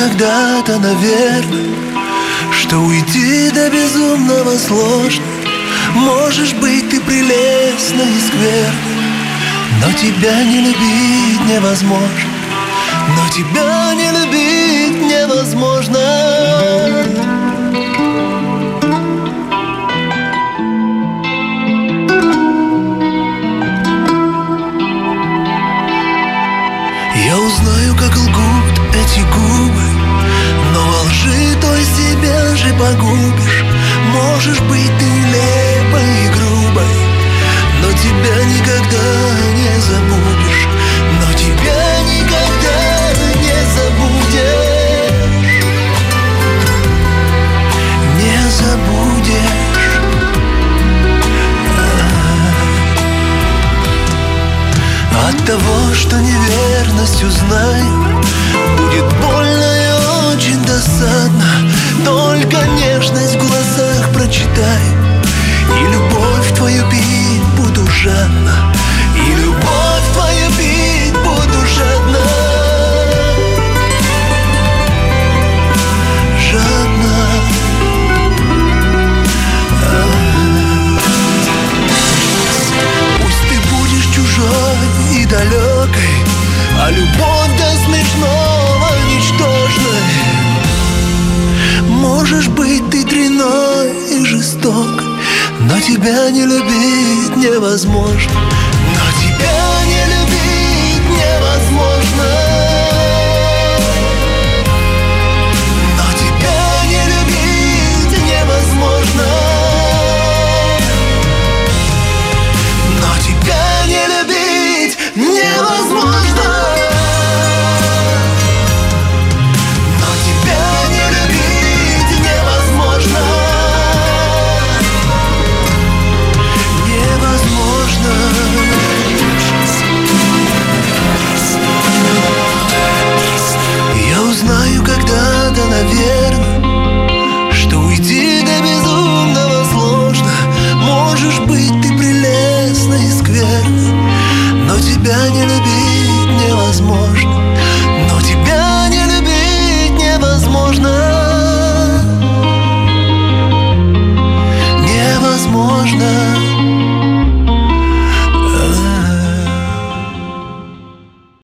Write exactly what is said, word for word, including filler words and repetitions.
когда-то, наверное, что уйти до безумного сложно. Можешь быть ты прелестна и скверна, но тебя не любить невозможно. Но тебя не любить невозможно. Я узнаю, как лгут эти губы, но во лжи той себя же погубишь. Можешь быть ты нелепой и грубой, но тебя никогда не забудешь. Но тебя никогда не забудешь. Не забудешь. От того, что неверность узнаю, будет больно и очень досадно. Только нежность в глазах прочитаю, и любовь твою пить буду жадно. И любовь твою пить буду жадно. Жадно. Пусть ты будешь чужой и далекой, а любовь до смешного ничтожной. Можешь быть ты дрянной и жестокой, но тебя не любить невозможно. Но тебя не любить невозможно. Но тебя не любить невозможно. Но тебя не любить невозможно. Знаю когда-то, наверное, что уйти до безумного сложно. Можешь быть ты прелестна и скверна, но тебя не любить невозможно.